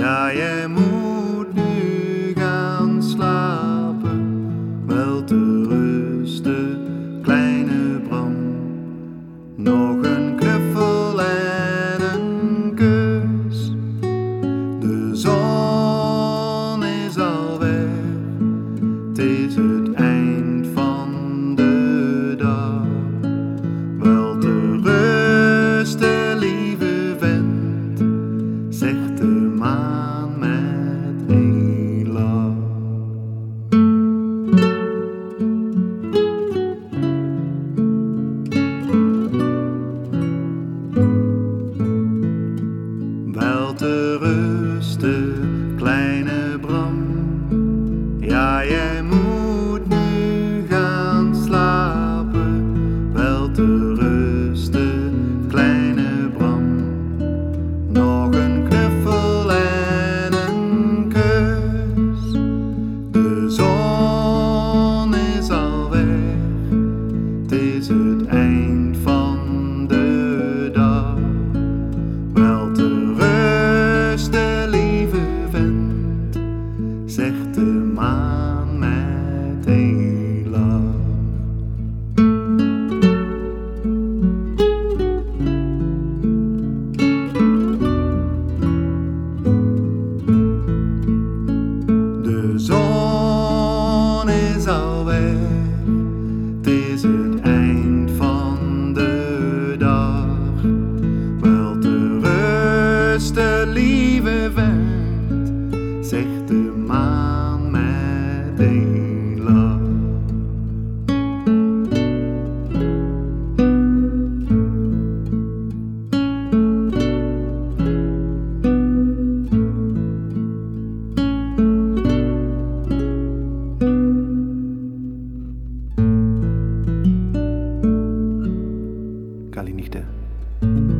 Ja, jij moet nu gaan slapen, wel te rusten, kleine Bram. Nog een knuffel en een kus. De zon is al weg, het is het eind van de dag. Wel te rusten, lieve vent, zegt de maan met een lach. Wel te rusten, kleine Bram. Ja, jij moet nu gaan slapen. Wel te rusten, kleine Bram. Nog een knuffel en een kus. De zon is al weg, het is het eind van de dag. Wel te rusten, lieve vent, zegt de maan met een lach. De zon is al weg, het is het eind van de dag. Wel te rusten, lieve vent, zegt de maan met een lach. Kalinichte.